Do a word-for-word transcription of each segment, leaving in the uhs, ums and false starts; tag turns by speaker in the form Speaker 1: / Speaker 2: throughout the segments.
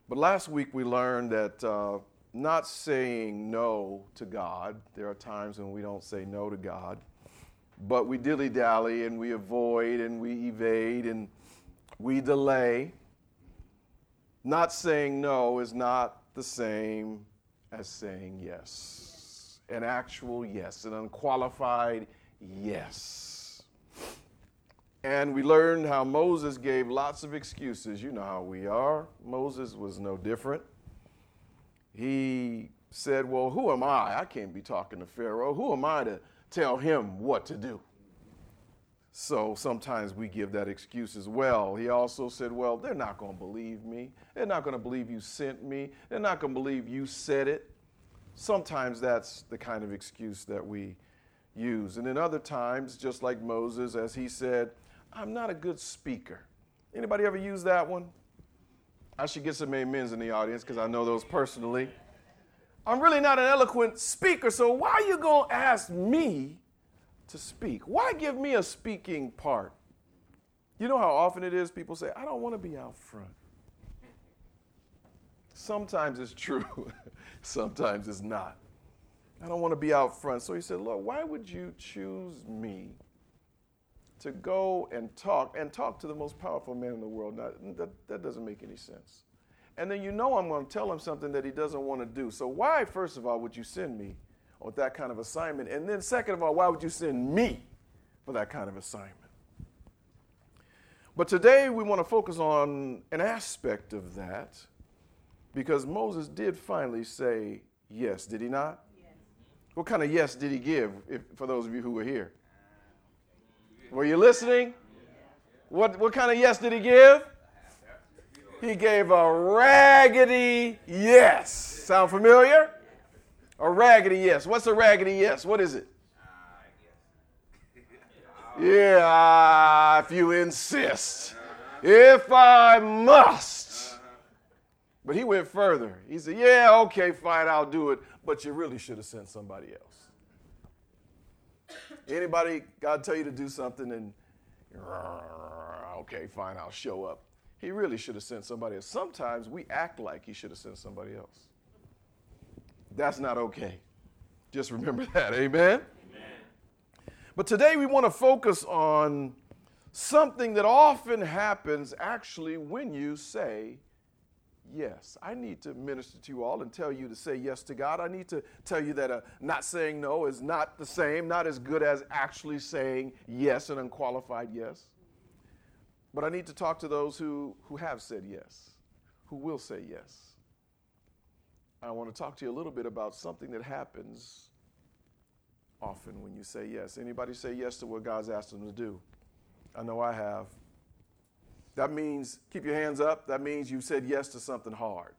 Speaker 1: But last week we learned that uh, not saying no to God, there are times when we don't say no to God, but we dilly-dally and we avoid and we evade and we delay. Not saying no is not the same as saying yes. An actual yes, an unqualified yes. And we learned how Moses gave lots of excuses. You know how we are. Moses was no different. He said, well, who am I? I can't be talking to Pharaoh. Who am I to tell him what to do? So sometimes we give that excuse as well. He also said, well, they're not going to believe me. They're not going to believe you sent me. They're not going to believe you said it. Sometimes that's the kind of excuse that we use. And then other times, just like Moses, as he said, I'm not a good speaker. Anybody ever use that one? I should get some amens in the audience because I know those personally. I'm really not an eloquent speaker, so why are you going to ask me to speak? Why give me a speaking part? You know how often it is people say, I don't want to be out front. Sometimes it's true. Sometimes it's not. I don't want to be out front. So he said, Lord, why would you choose me to go and talk and talk to the most powerful man in the world? Now, that, that doesn't make any sense. And then you know I'm going to tell him something that he doesn't want to do. So why, first of all, would you send me with that kind of assignment? And then second of all, why would you send me for that kind of assignment? But today we want to focus on an aspect of that because Moses did finally say yes, did he not? Yes. What kind of yes did he give, if, for those of you who were here? Were you listening? What, what kind of yes did he give? He gave a raggedy yes. Sound familiar? A raggedy yes. What's a raggedy yes? What is it? Yeah, if you insist. If I must. But he went further. He said, yeah, okay, fine, I'll do it. But you really should have sent somebody else. Anybody, God tell you to do something and, okay, fine, I'll show up. He really should have sent somebody else. Sometimes we act like he should have sent somebody else. That's not okay. Just remember that, amen? Amen. But today we want to focus on something that often happens actually when you say yes. I need to minister to you all and tell you to say yes to God. I need to tell you that uh, not saying no is not the same, not as good as actually saying yes, an unqualified yes. But I need to talk to those who, who have said yes, who will say yes. I want to talk to you a little bit about something that happens often when you say yes. Anybody say yes to what God's asked them to do? I know I have. That means, keep your hands up, that means you said yes to something hard.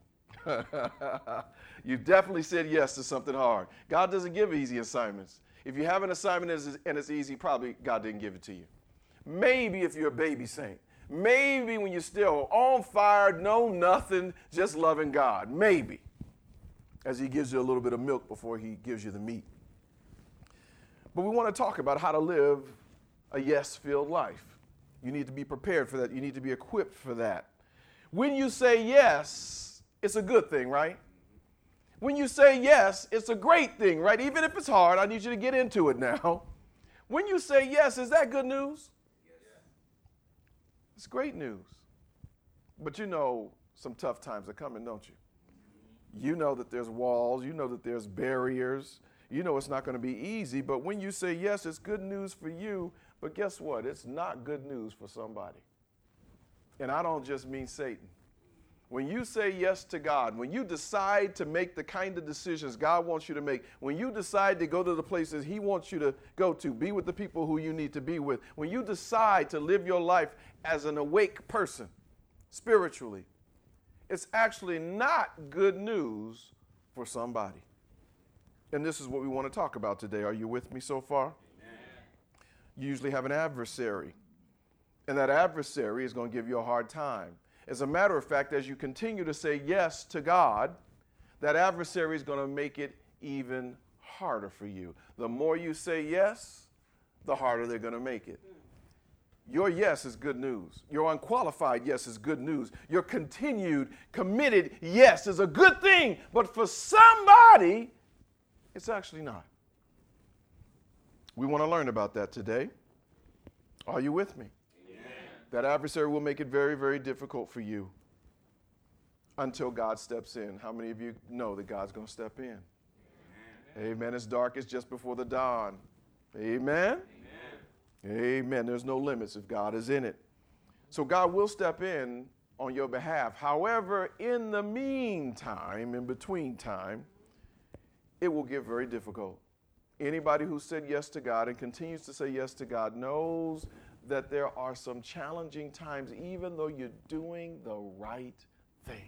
Speaker 1: You definitely said yes to something hard. God doesn't give easy assignments. If you have an assignment and it's easy, probably God didn't give it to you. Maybe if you're a baby saint. Maybe when you're still on fire, know nothing, just loving God. Maybe. As he gives you a little bit of milk before he gives you the meat. But we want to talk about how to live a yes-filled life. You need to be prepared for that. You need to be equipped for that. When you say yes, it's a good thing, right? When you say yes, it's a great thing, right? Even if it's hard, I need you to get into it now. When you say yes, is that good news? Yes. It's great news. But you know some tough times are coming, don't you? You know that there's walls. You know that there's barriers. You know it's not going to be easy. But when you say yes, it's good news for you. But guess what? It's not good news for somebody. And I don't just mean Satan. When you say yes to God, when you decide to make the kind of decisions God wants you to make, when you decide to go to the places he wants you to go to, be with the people who you need to be with, when you decide to live your life as an awake person spiritually, it's actually not good news for somebody. And this is what we want to talk about today. Are you with me so far? Amen. You usually have an adversary, and that adversary is going to give you a hard time. As a matter of fact, as you continue to say yes to God, that adversary is going to make it even harder for you. The more you say yes, the harder they're going to make it. Your yes is good news. Your unqualified yes is good news. Your continued, committed yes is a good thing. But for somebody, it's actually not. We want to learn about that today. Are you with me? Amen. That adversary will make it very, very difficult for you until God steps in. How many of you know that God's going to step in? Amen. Amen. It's dark. It's just before the dawn. Amen. Amen. Amen. There's no limits if God is in it. So God will step in on your behalf. However, in the meantime, in between time, it will get very difficult. Anybody who said yes to God and continues to say yes to God knows that there are some challenging times, even though you're doing the right thing.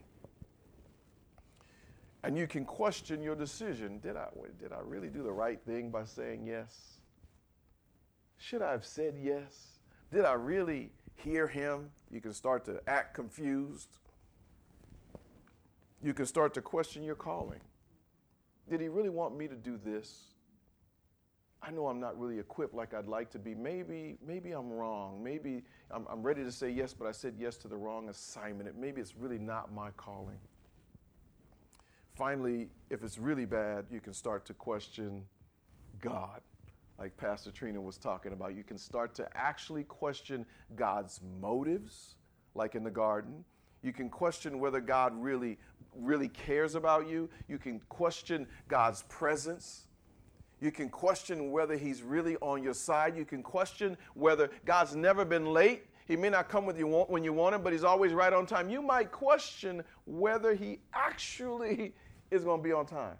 Speaker 1: And you can question your decision. Did I, did I really do the right thing by saying yes? Should I have said yes? Did I really hear him? You can start to act confused. You can start to question your calling. Did he really want me to do this? I know I'm not really equipped like I'd like to be. Maybe, maybe I'm wrong. Maybe I'm, I'm ready to say yes, but I said yes to the wrong assignment. Maybe it's really not my calling. Finally, if it's really bad, you can start to question God. Like Pastor Trina was talking about, you can start to actually question God's motives, like in the garden. You can question whether God really, really cares about you. You can question God's presence. You can question whether he's really on your side. You can question whether God's never been late. He may not come with you when you want him, but he's always right on time. You might question whether he actually is going to be on time.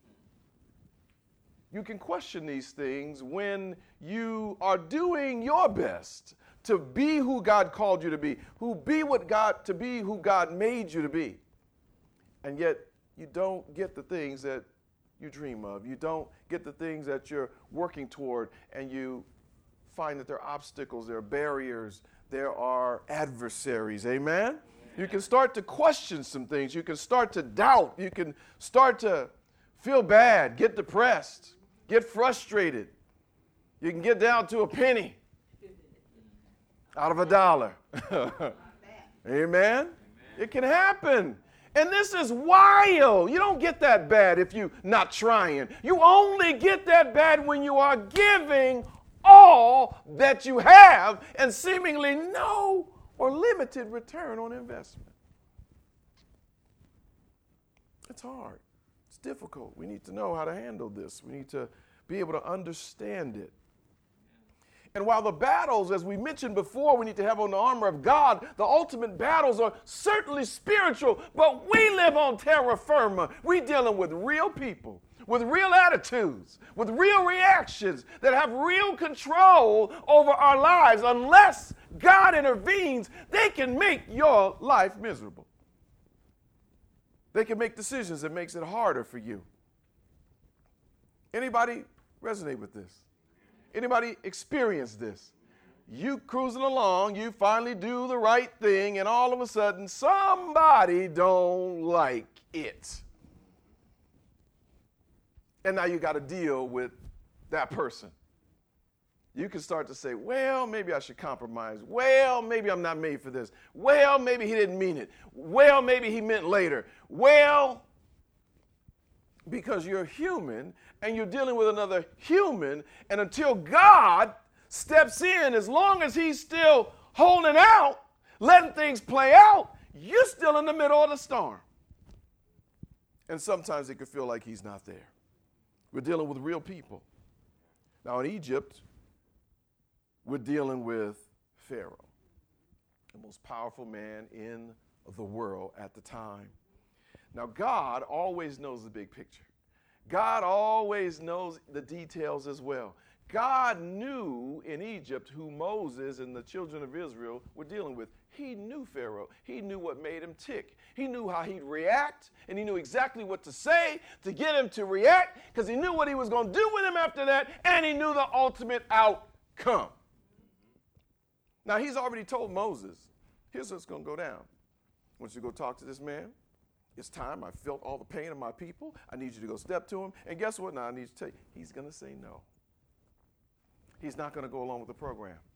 Speaker 1: You can question these things when you are doing your best to be who God called you to be, who be what God to be who God made you to be. And yet you don't get the things that you dream of. You don't get the things that you're working toward, and you find that there are obstacles, there are barriers, there are adversaries. Amen? Amen? You can start to question some things. You can start to doubt. You can start to feel bad, get depressed, get frustrated. You can get down to a penny out of a dollar. Amen? Amen? It can happen. And this is wild. You don't get that bad if you're not trying. You only get that bad when you are giving all that you have and seemingly no or limited return on investment. It's hard. It's difficult. We need to know how to handle this. We need to be able to understand it. And while the battles, as we mentioned before, we need to have on the armor of God, the ultimate battles are certainly spiritual, but we live on terra firma. We're dealing with real people, with real attitudes, with real reactions that have real control over our lives. Unless God intervenes, they can make your life miserable. They can make decisions that makes it harder for you. Anybody resonate with this? Anybody experience this? You cruising along, you finally do the right thing, and all of a sudden somebody don't like it. And now you got to deal with that person. You can start to say, well, maybe I should compromise. Well, maybe I'm not made for this. Well, maybe he didn't mean it. Well, maybe he meant later. Well, because you're human and you're dealing with another human, and until God steps in, as long as he's still holding out, letting things play out, you're still in the middle of the storm. And sometimes it can feel like he's not there. We're dealing with real people. Now in Egypt, we're dealing with Pharaoh, the most powerful man in the world at the time. Now, God always knows the big picture. God always knows the details as well. God knew in Egypt who Moses and the children of Israel were dealing with. He knew Pharaoh. He knew what made him tick. He knew how he'd react, and he knew exactly what to say to get him to react, because he knew what he was going to do with him after that, and he knew the ultimate outcome. Now, he's already told Moses, here's what's going to go down. I want you to go talk to this man. It's time. I felt all the pain of my people. I need you to go step to him. And guess what? Now, I need to tell you, he's going to say no. He's not going to go along with the program.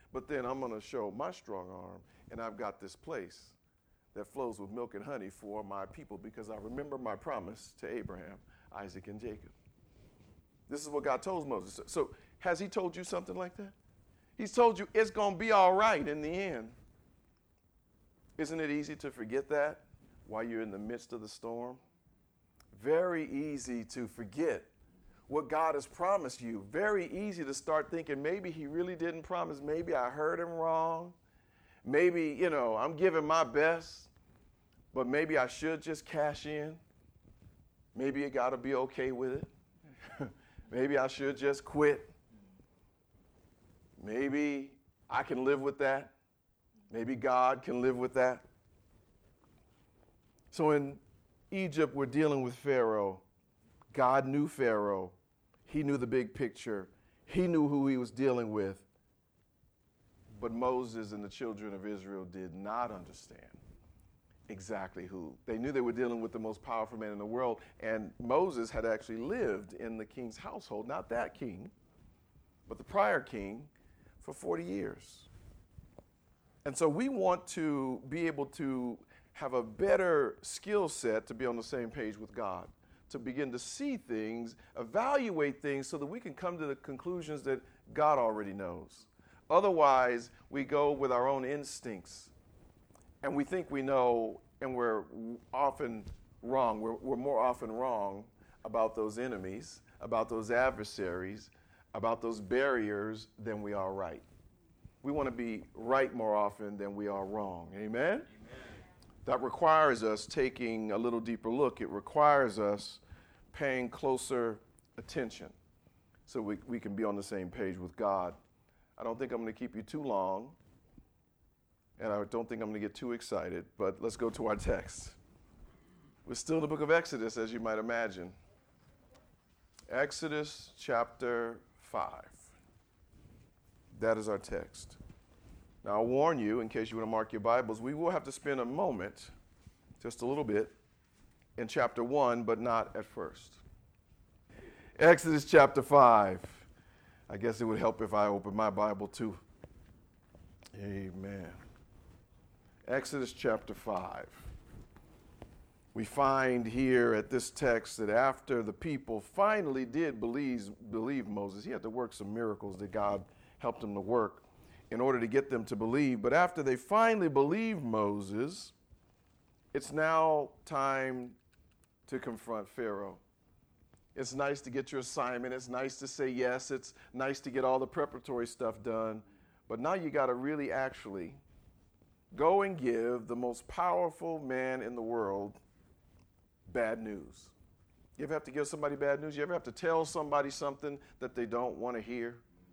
Speaker 1: But then I'm going to show my strong arm, and I've got this place that flows with milk and honey for my people because I remember my promise to Abraham, Isaac, and Jacob. This is what God told Moses. So has he told you something like that? He's told you it's going to be all right in the end. Isn't it easy to forget that while you're in the midst of the storm? Very easy to forget what God has promised you. Very easy to start thinking maybe he really didn't promise. Maybe I heard him wrong. Maybe, you know, I'm giving my best, but maybe I should just cash in. Maybe you got to be okay with it. Maybe I should just quit. Maybe I can live with that. Maybe God can live with that. So in Egypt, we're dealing with Pharaoh. God knew Pharaoh. He knew the big picture. He knew who he was dealing with. But Moses and the children of Israel did not understand exactly who. They knew they were dealing with the most powerful man in the world. And Moses had actually lived in the king's household, not that king, but the prior king, for forty years. And so we want to be able to have a better skill set to be on the same page with God, to begin to see things, evaluate things so that we can come to the conclusions that God already knows. Otherwise, we go with our own instincts and we think we know, and we're often wrong. We're, we're more often wrong about those enemies, about those adversaries, about those barriers than we are right. We want to be right more often than we are wrong. Amen? Amen? That requires us taking a little deeper look. It requires us paying closer attention so we, we can be on the same page with God. I don't think I'm going to keep you too long, and I don't think I'm going to get too excited, but let's go to our text. We're still in the book of Exodus, as you might imagine. Exodus chapter five. That is our text. Now, I'll warn you, in case you want to mark your Bibles, we will have to spend a moment, just a little bit, in chapter one, but not at first. Exodus chapter five. I guess it would help if I open my Bible too. Amen. Exodus chapter five. We find here at this text that after the people finally did believe, believe Moses, he had to work some miracles that God helped him to work in order to get them to believe. But after they finally believed Moses, it's now time to confront Pharaoh. It's nice to get your assignment. It's nice to say yes. It's nice to get all the preparatory stuff done. But now you got to really actually go and give the most powerful man in the world bad news. You ever have to give somebody bad news? You ever have to tell somebody something that they don't want to hear?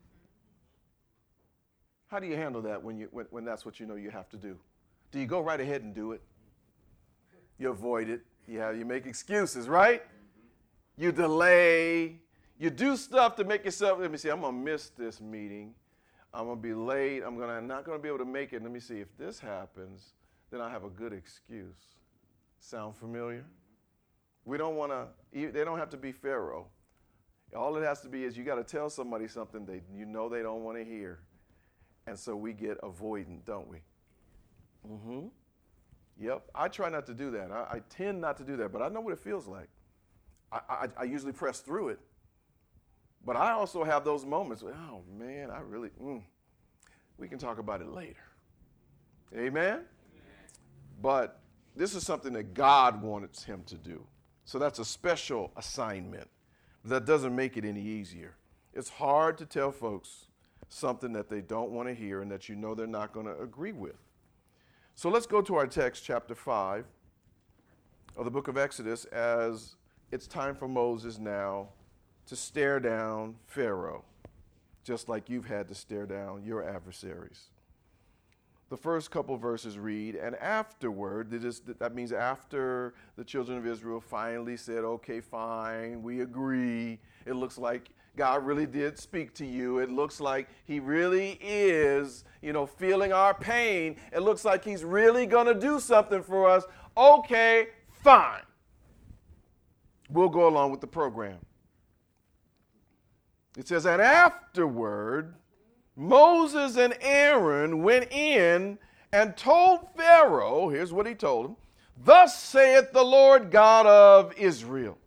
Speaker 1: How do you handle that when you when, when that's what you know you have to do? Do you go right ahead and do it? You avoid it. Yeah, you make excuses, right? You delay. You do stuff to make yourself, let me see, I'm going to miss this meeting. I'm going to be late. I'm gonna, I'm not going to be able to make it. Let me see, if this happens, then I have a good excuse. Sound familiar? We don't want to, they don't have to be Pharaoh. All it has to be is you got to tell somebody something they you know they don't want to hear. And so we get avoidant, don't we? Mm-hmm. Yep. I try not to do that. I, I tend not to do that, but I know what it feels like. I, I, I usually press through it. But I also have those moments where, oh, man, I really, mm, we can talk about it later. Amen? Amen? But this is something that God wanted him to do. So that's a special assignment. That doesn't make it any easier. It's hard to tell folks something that they don't want to hear and that you know they're not going to agree with. So let's go to our text, chapter five of the book of Exodus, as it's time for Moses now to stare down Pharaoh, just like you've had to stare down your adversaries. The first couple verses read, and afterward, that, is, that means after the children of Israel finally said, okay, fine, we agree. It looks like God really did speak to you. It looks like he really is, you know, feeling our pain. It looks like he's really going to do something for us. Okay, fine. We'll go along with the program. It says, and afterward, Moses and Aaron went in and told Pharaoh, here's what he told him, thus saith the Lord God of Israel,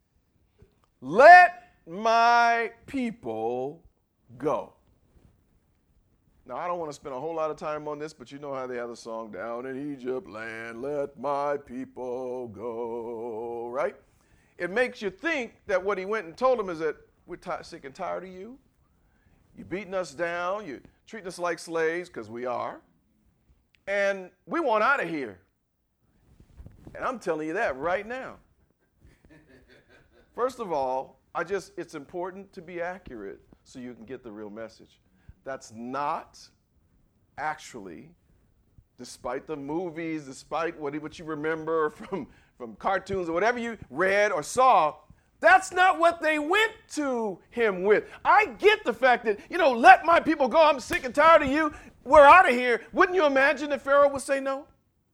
Speaker 1: let my people go. Now, I don't want to spend a whole lot of time on this, but you know how they have the song, down in Egypt land, let my people go, right? It makes you think that what he went and told them is that we're t- sick and tired of you. You're beating us down. You're treating us like slaves, because we are. And we want out of here. And I'm telling you that right now. First of all, I just, it's important to be accurate so you can get the real message. That's not actually, despite the movies, despite what, what you remember from, from cartoons or whatever you read or saw, that's not what they went to him with. I get the fact that, you know, let my people go. I'm sick and tired of you. We're out of here. Wouldn't you imagine that Pharaoh would say no?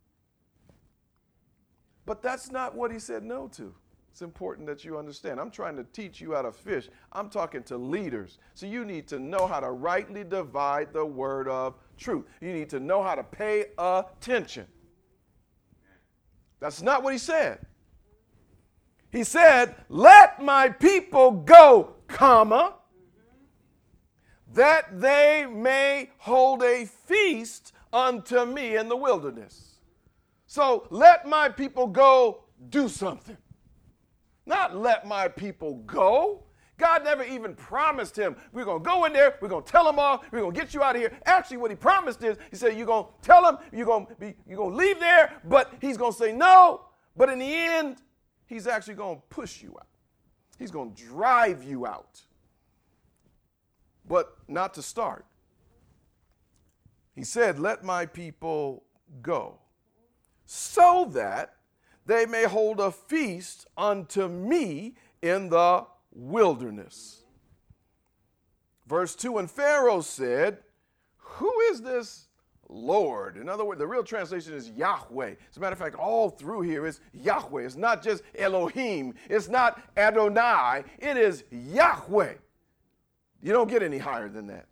Speaker 1: But that's not what he said no to. It's important that you understand. I'm trying to teach you how to fish. I'm talking to leaders. So you need to know how to rightly divide the word of truth. You need to know how to pay attention. That's not what he said. He said, let my people go, comma, that they may hold a feast unto me in the wilderness. So let my people go do something. Not let my people go. God never even promised him, we're going to go in there, we're going to tell them all, we're going to get you out of here. Actually, what he promised is, he said, you're going to tell them, you're going to be, you're going to leave there, but he's going to say no. But in the end, he's actually going to push you out. He's going to drive you out. But not to start. He said, let my people go, so that they may hold a feast unto me in the wilderness. Verse two, and Pharaoh said, who is this Lord? In other words, the real translation is Yahweh. As a matter of fact, all through here is Yahweh. It's not just Elohim. It's not Adonai. It is Yahweh. You don't get any higher than that.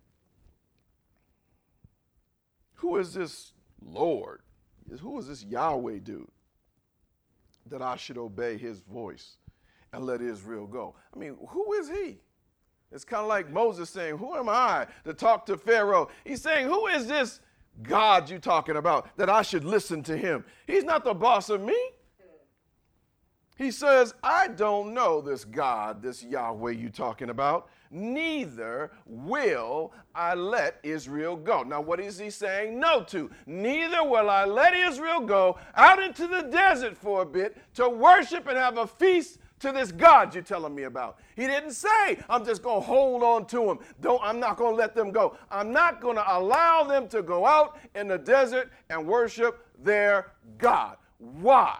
Speaker 1: Who is this Lord? Who is this Yahweh dude that I should obey his voice and let Israel go? I mean, who is he? It's kind of like Moses saying, who am I to talk to Pharaoh? He's saying, who is this God you talking about that I should listen to him? He's not the boss of me. He says, I don't know this God, this Yahweh you talking about. Neither will I let Israel go. Now, what is he saying no to? Neither will I let Israel go out into the desert for a bit to worship and have a feast to this God you're telling me about. He didn't say, I'm just going to hold on to him. Don't, I'm not going to let them go. I'm not going to allow them to go out in the desert and worship their God. Why?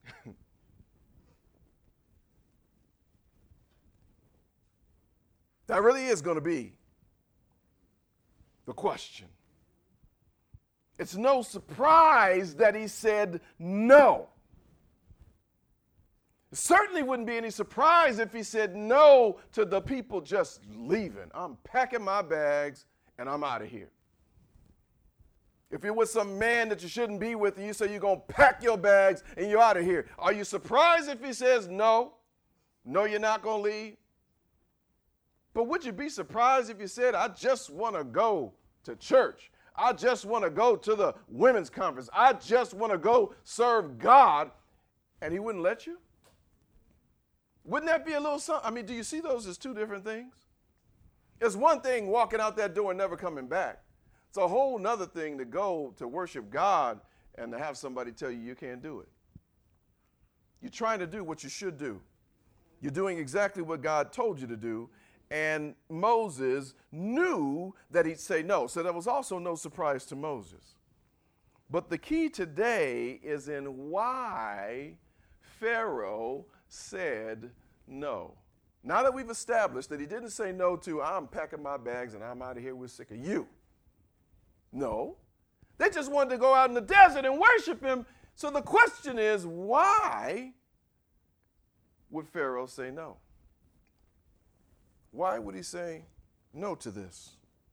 Speaker 1: That really is going to be the question. It's no surprise that he said no. It certainly wouldn't be any surprise if he said no to the people just leaving. I'm packing my bags and I'm out of here. If you're with some man that you shouldn't be with and you say you're going to pack your bags and you're out of here, are you surprised if he says no? No, you're not going to leave? But would you be surprised if you said, I just want to go to church. I just want to go to the women's conference. I just want to go serve God, and he wouldn't let you? Wouldn't that be a little something? I mean, do you see those as two different things? It's one thing walking out that door and never coming back. It's a whole nother thing to go to worship God and to have somebody tell you you can't do it. You're trying to do what you should do. You're doing exactly what God told you to do. And Moses knew that he'd say no. So there was also no surprise to Moses. But the key today is in why Pharaoh said no. Now that we've established that he didn't say no to, I'm packing my bags and I'm out of here, we're sick of you. No. They just wanted to go out in the desert and worship him. So the question is, why would Pharaoh say no? Why would he say no to this?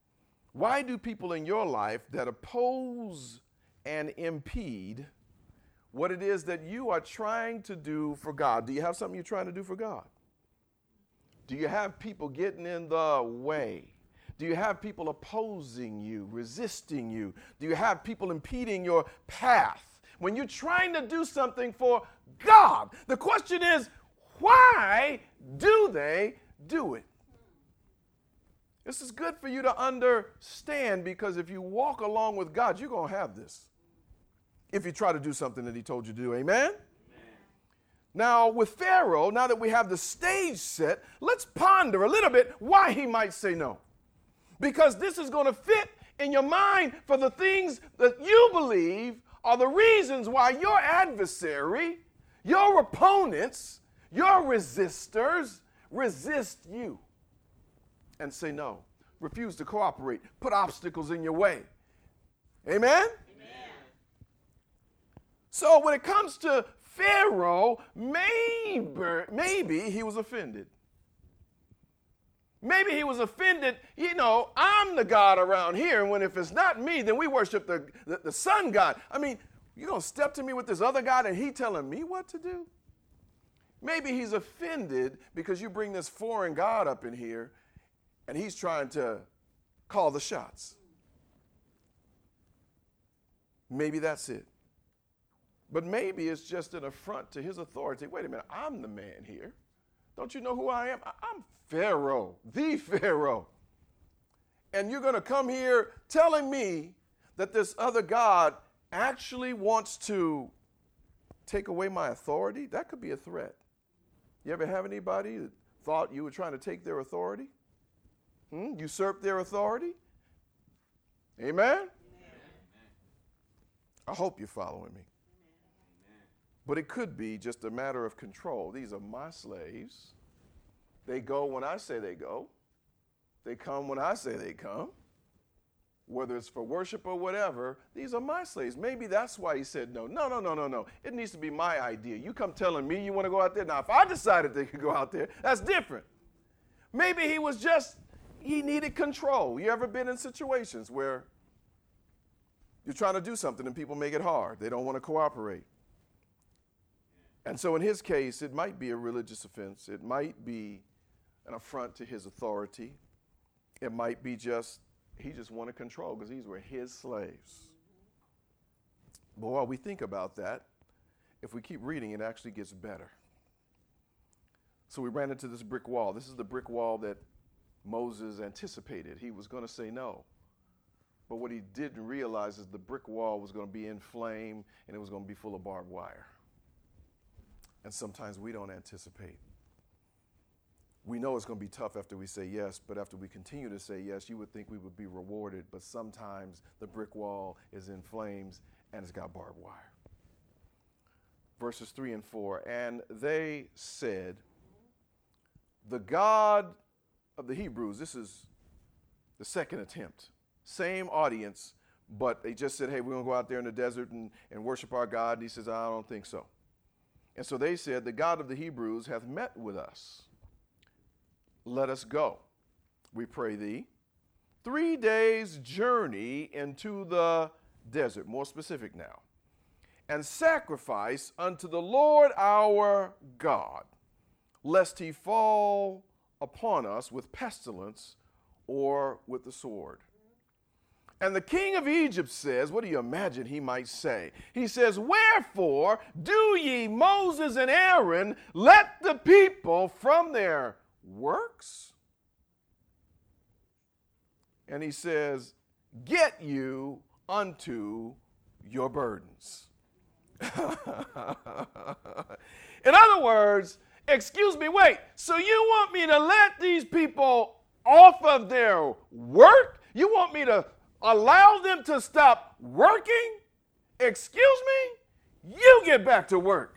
Speaker 1: Why do people in your life that oppose and impede what it is that you are trying to do for God? Do you have something you're trying to do for God? Do you have people getting in the way? Do you have people opposing you, resisting you? Do you have people impeding your path? When you're trying to do something for God, the question is, why do they do it? This is good for you to understand, because if you walk along with God, you're going to have this. If you try to do something that he told you to do, amen? Amen? Now, with Pharaoh, now that we have the stage set, let's ponder a little bit why he might say no. Because this is going to fit in your mind for the things that you believe are the reasons why your adversary, your opponents, your resistors resist you and say no, refuse to cooperate, put obstacles in your way. Amen? Amen. So when it comes to Pharaoh, maybe, maybe he was offended. Maybe he was offended, you know, I'm the God around here, and when if it's not me, then we worship the, the, the sun god. I mean, you're going to step to me with this other God and he telling me what to do? Maybe he's offended because you bring this foreign God up in here and he's trying to call the shots. Maybe that's it. But maybe it's just an affront to his authority. Wait a minute, I'm the man here. Don't you know who I am? I'm Pharaoh, the Pharaoh. And you're going to come here telling me that this other God actually wants to take away my authority? That could be a threat. You ever have anybody that thought you were trying to take their authority? Hmm? Usurp their authority? Amen? Amen? I hope you're following me. Amen. But it could be just a matter of control. These are my slaves. They go when I say they go. They come when I say they come. Whether it's for worship or whatever, these are my slaves. Maybe that's why he said no. No, no, no, no, no. It needs to be my idea. You come telling me you want to go out there. Now, if I decided they could go out there, that's different. Maybe he was just, he needed control. You ever been in situations where you're trying to do something and people make it hard? They don't want to cooperate. And so in his case, it might be a religious offense. It might be an affront to his authority. It might be just, he just wanted control because these were his slaves. But while we think about that, if we keep reading, it actually gets better. So we ran into this brick wall. This is the brick wall that Moses anticipated. He was going to say no. But what he didn't realize is the brick wall was going to be in flame and it was going to be full of barbed wire. And sometimes we don't anticipate. We know it's going to be tough after we say yes, but after we continue to say yes, you would think we would be rewarded. But sometimes the brick wall is in flames and it's got barbed wire. Verses three and four, and they said, the God of the Hebrews, this is the second attempt, same audience, but they just said, hey, we're going to go out there in the desert and, and worship our God. And he says, I don't think so. And so they said, the God of the Hebrews hath met with us. Let us go, we pray thee, three days' journey into the desert, more specific now, and sacrifice unto the Lord our God, lest he fall upon us with pestilence or with the sword. And the king of Egypt says, what do you imagine he might say? He says, wherefore do ye, Moses and Aaron, let the people from their works? And he says, get you unto your burdens. In other words, excuse me, wait, so you want me to let these people off of their work? You want me to allow them to stop working? Excuse me? You get back to work.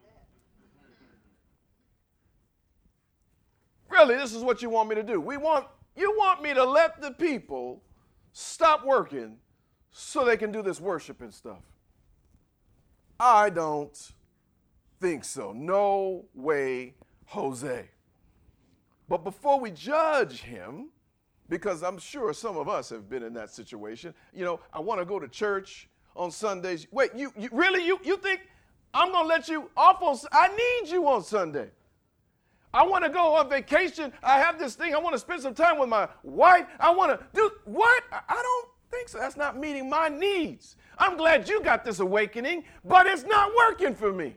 Speaker 1: Really, this is what you want me to do. We want, you want me to let the people stop working so they can do this worship and stuff. I don't think so. No way, Jose. But before we judge him, Because I'm sure some of us have been in that situation. You know, I want to go to church on Sundays. Wait, you, you really, you, you think I'm going to let you off on, I need you on Sunday. I want to go on vacation. I have this thing. I want to spend some time with my wife. I want to do what? I, I don't think so. That's not meeting my needs. I'm glad you got this awakening, but it's not working for me.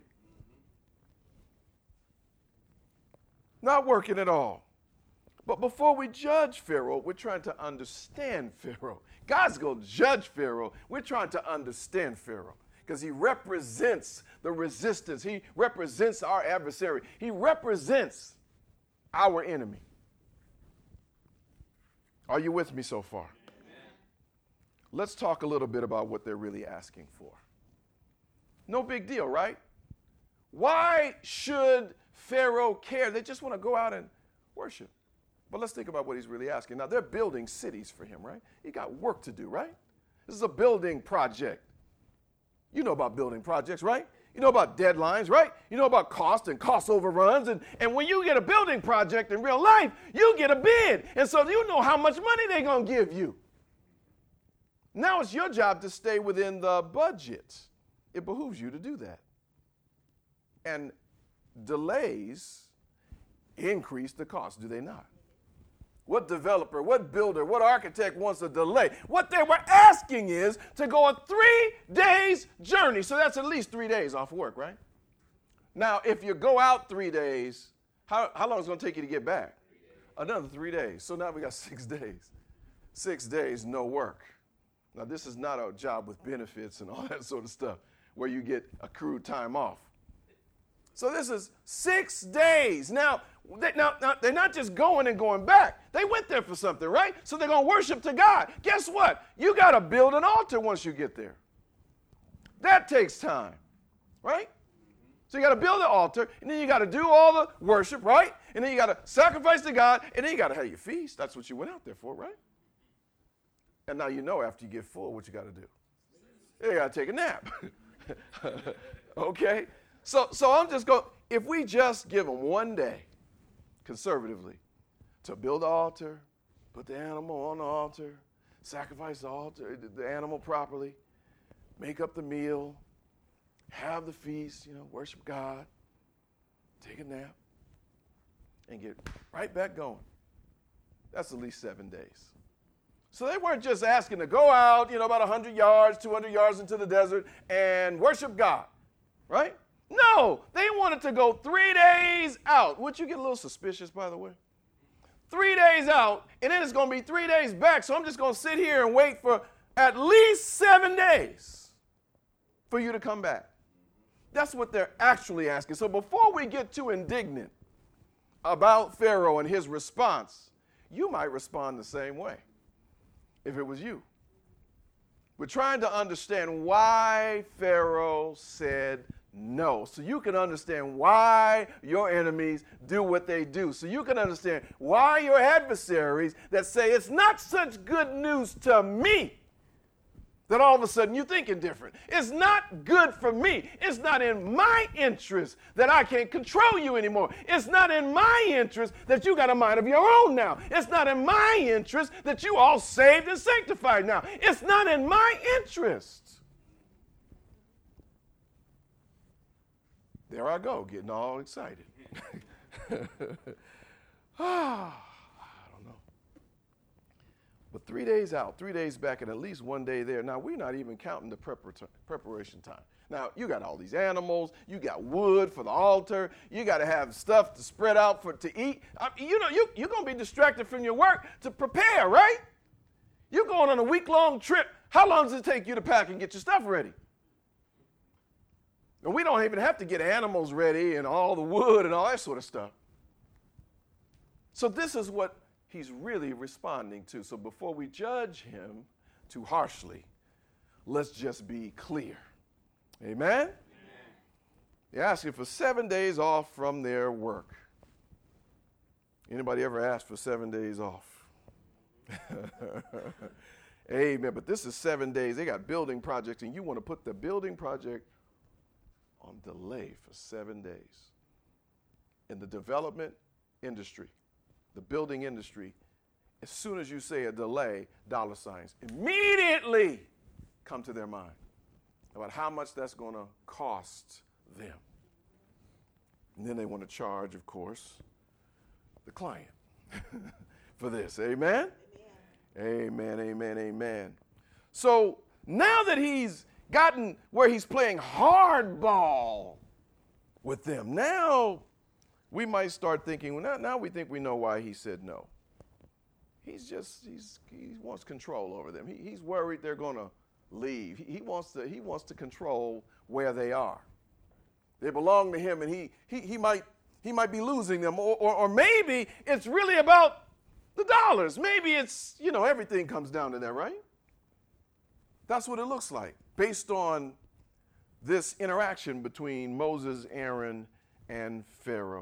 Speaker 1: Not working at all. But before we judge Pharaoh, we're trying to understand Pharaoh. God's going to judge Pharaoh. We're trying to understand Pharaoh because he represents the resistance. He represents our adversary. He represents our enemy. Are you with me so far? Amen. Let's talk a little bit about what they're really asking for. No big deal, right? Why should Pharaoh care? They just want to go out and worship. But let's think about what he's really asking. Now, they're building cities for him, right? He got work to do, right? This is a building project. You know about building projects, right? You know about deadlines, right? You know about cost and cost overruns. And, and when you get a building project in real life, you get a bid. And so you know how much money they're going to give you. Now it's your job to stay within the budget. It behooves you to do that. And delays increase the cost, do they not? What developer, what builder, what architect wants a delay? What they were asking is to go a three days journey. So that's at least three days off work, right? Now, if you go out three days, how, how long is it going to take you to get back? Another three days. So now we got six days. Six days, no work. Now, this is not a job with benefits and all that sort of stuff where you get accrued time off. So this is six days. Now, they, now, now, they're not just going and going back. They went there for something, right? So they're going to worship to God. Guess what? You got to build an altar once you get there. That takes time, right? So you got to build an altar, and then you got to do all the worship, right? And then you got to sacrifice to God, and then you got to have your feast. That's what you went out there for, right? And now you know after you get full what you got to do. You got to take a nap. Okay? So, so I'm just going, if we just give them one day, conservatively, to build the altar, put the animal on the altar, sacrifice the altar, the animal properly, make up the meal, have the feast, you know, worship God, take a nap, and get right back going. That's at least seven days. So they weren't just asking to go out, you know, about one hundred yards, two hundred yards into the desert and worship God, right? No, they wanted to go three days out. Would you get a little suspicious, by the way? Three days out, and then it's going to be three days back, so I'm just going to sit here and wait for at least seven days for you to come back. That's what they're actually asking. So before we get too indignant about Pharaoh and his response, you might respond the same way if it was you. We're trying to understand why Pharaoh said no, so you can understand why your enemies do what they do. So you can understand why your adversaries that say it's not such good news to me that all of a sudden you're thinking different. It's not good for me. It's not in my interest that I can't control you anymore. It's not in my interest that you got a mind of your own now. It's not in my interest that you all saved and sanctified now. It's not in my interest. There I go, getting all excited. ah, I don't know. But three days out, three days back, and at least one day there. Now, we're not even counting the prepar- preparation time. Now, you got all these animals. You got wood for the altar. You got to have stuff to spread out for to eat. I mean, you know, you, you're going to be distracted from your work to prepare, right? You're going on a week-long trip. How long does it take you to pack and get your stuff ready? And we don't even have to get animals ready and all the wood and all that sort of stuff. So this is what he's really responding to. So before we judge him too harshly, let's just be clear. Amen? Amen. They're asking for seven days off from their work. Anybody ever asked for seven days off? Amen. But this is seven days. They got building projects, and you want to put the building project on delay for seven days. In the development industry, the building industry, as soon as you say a delay, dollar signs immediately come to their mind about how much that's going to cost them. And then they want to charge, of course, the client for this. Amen? Amen, amen, amen. So now that he's gotten where he's playing hardball with them, now we might start thinking, well, now, now we think we know why he said no. He's just, he's, he wants control over them. He, he's worried they're going to leave. He, he, wants to, he wants to control where they are. They belong to him, and he, he, he, might, he might be losing them. Or, or, or maybe it's really about the dollars. Maybe it's, you know, everything comes down to that, right? That's what it looks like based on this interaction between Moses, Aaron, and Pharaoh.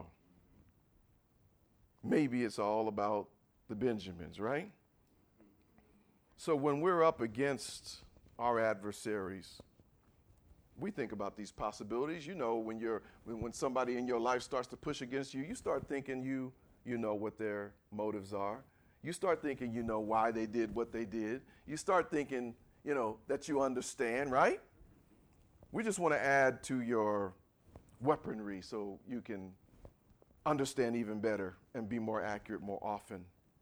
Speaker 1: Maybe it's all about the Benjamins, right? So when we're up against our adversaries, we think about these possibilities. You know, when you're when, when somebody in your life starts to push against you, you start thinking you you know what their motives are. You start thinking you know why they did what they did. You start thinking, you know, that you understand, right? We just want to add to your weaponry so you can understand even better and be more accurate more often.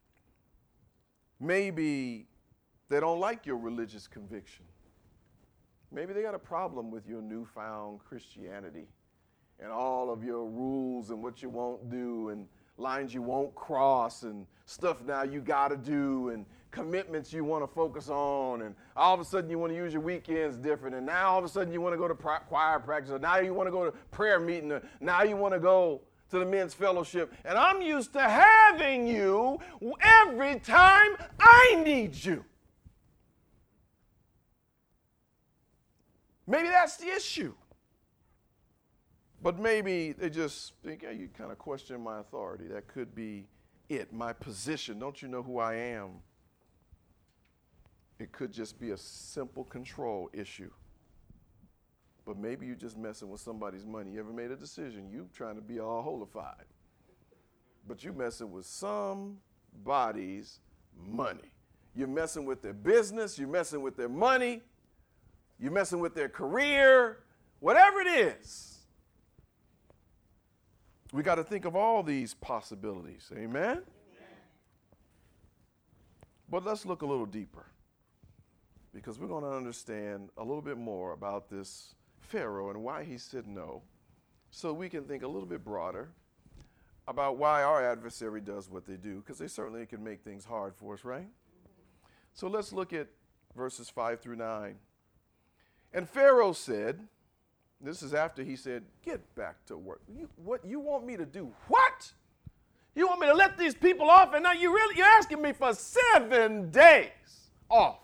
Speaker 1: Maybe they don't like your religious conviction. Maybe they got a problem with your newfound Christianity and all of your rules and what you won't do and lines you won't cross and stuff now you got to do and commitments you want to focus on, and all of a sudden you want to use your weekends different, and now all of a sudden you want to go to choir practice, or now you want to go to prayer meeting, or now you want to go to the men's fellowship, and I'm used to having you every time I need you. Maybe that's the issue. But maybe they just think, hey, you kind of question my authority. That could be it, my position. Don't you know who I am? It could just be a simple control issue. But maybe you're just messing with somebody's money. You ever made a decision? You trying to be all holified. But you messing with somebody's money. You're messing with their business. You're messing with their money. You're messing with their career. Whatever it is. We got to think of all these possibilities. Amen? Amen? But let's look a little deeper, because we're going to understand a little bit more about this Pharaoh and why he said no, so we can think a little bit broader about why our adversary does what they do, because they certainly can make things hard for us, right? So let's look at verses five through nine. And Pharaoh said, this is after he said, get back to work. You, what you want me to do? What? You want me to let these people off, and now you really, you're asking me for seven days off?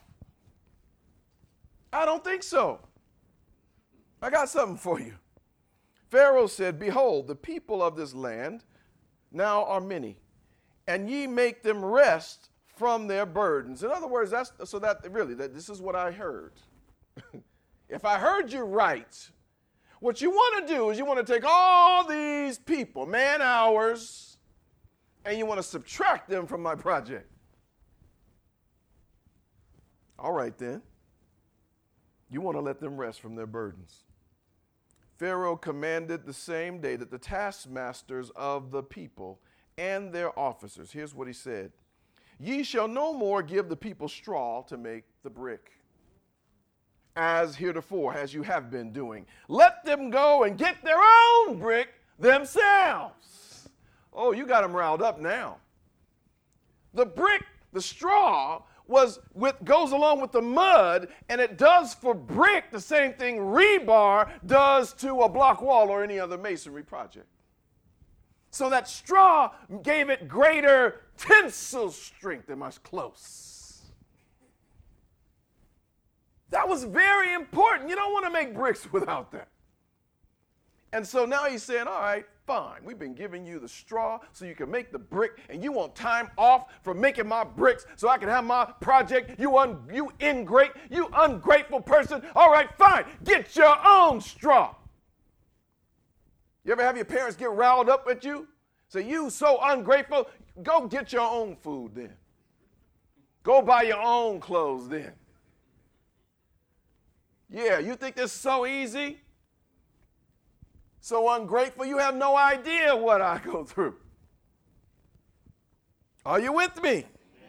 Speaker 1: I don't think so. I got something for you. Pharaoh said, behold, the people of this land now are many, and ye make them rest from their burdens. In other words, that's so that really, that this is what I heard. If I heard you right, what you want to do is you want to take all these people, man hours, and you want to subtract them from my project. All right, then. You want to let them rest from their burdens. Pharaoh commanded the same day that the taskmasters of the people and their officers, here's what he said, ye shall no more give the people straw to make the brick, as heretofore, as you have been doing. Let them go and get their own brick themselves. Oh, you got them riled up now. The brick, the straw, was with goes along with the mud, and it does for brick the same thing rebar does to a block wall or any other masonry project. So that straw gave it greater tensile strength. Am I close? That was very important. You don't want to make bricks without that. And so now he's saying, all right, fine. We've been giving you the straw so you can make the brick, and you want time off from making my bricks so I can have my project. You, un- you ingrate, you ungrateful person. All right, fine. Get your own straw. You ever have your parents get riled up at you? Say, you so ungrateful, go get your own food then. Go buy your own clothes then. Yeah, you think this is so easy? So ungrateful, you have no idea what I go through. Are you with me?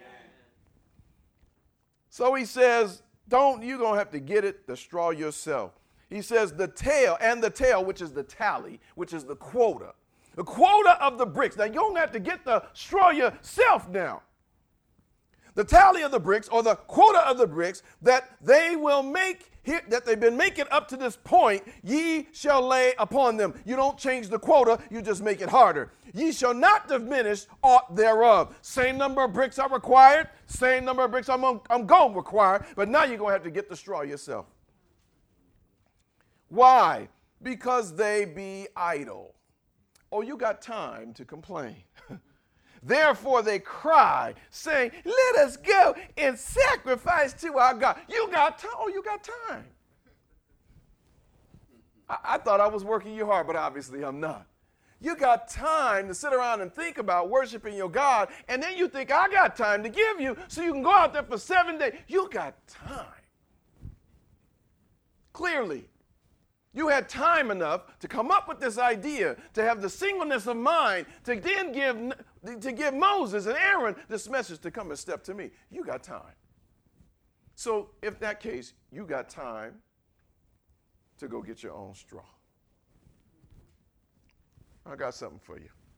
Speaker 1: So he says, don't, you're going to have to get it, the straw yourself. He says the tale, and the tale, which is the tally, which is the quota. The quota of the bricks. Now, you don't have to get the straw yourself now. The tally of the bricks, or the quota of the bricks, that they will make, here, that they've been making up to this point, ye shall lay upon them. You don't change the quota, you just make it harder. Ye shall not diminish aught thereof. Same number of bricks are required, same number of bricks I'm, I'm going to require, but now you're going to have to get the straw yourself. Why? Because they be idle. Oh, you got time to complain. Therefore they cry, saying, let us go and sacrifice to our God. You got time. Oh, you got time. I, I thought I was working you hard, but obviously I'm not. You got time to sit around and think about worshiping your God, and then you think, I got time to give you so you can go out there for seven days. You got time. Clearly. You had time enough to come up with this idea, to have the singleness of mind, to then give, to give Moses and Aaron this message to come and step to me. You got time. So if that case, you got time to go get your own straw. I got something for